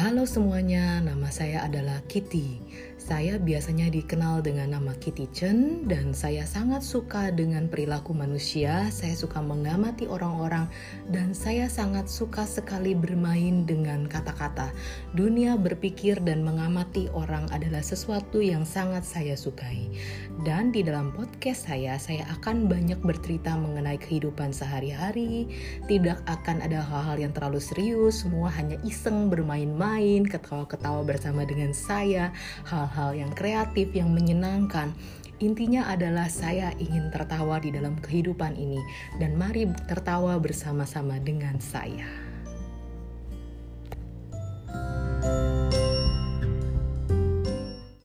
Halo semuanya, nama saya adalah Kitty. Saya biasanya dikenal dengan nama Kitty Chen dan saya sangat suka dengan perilaku manusia. Saya suka mengamati orang-orang dan saya sangat suka sekali bermain dengan kata-kata. Dunia berpikir dan mengamati orang adalah sesuatu yang sangat saya sukai. Dan di dalam podcast saya akan banyak bercerita mengenai kehidupan sehari-hari. Tidak akan ada hal-hal yang terlalu serius, semua hanya iseng bermain-main, ketawa-ketawa bersama dengan saya, hal-hal yang kreatif, yang menyenangkan. Intinya adalah saya ingin tertawa di dalam kehidupan ini dan mari tertawa bersama-sama dengan saya.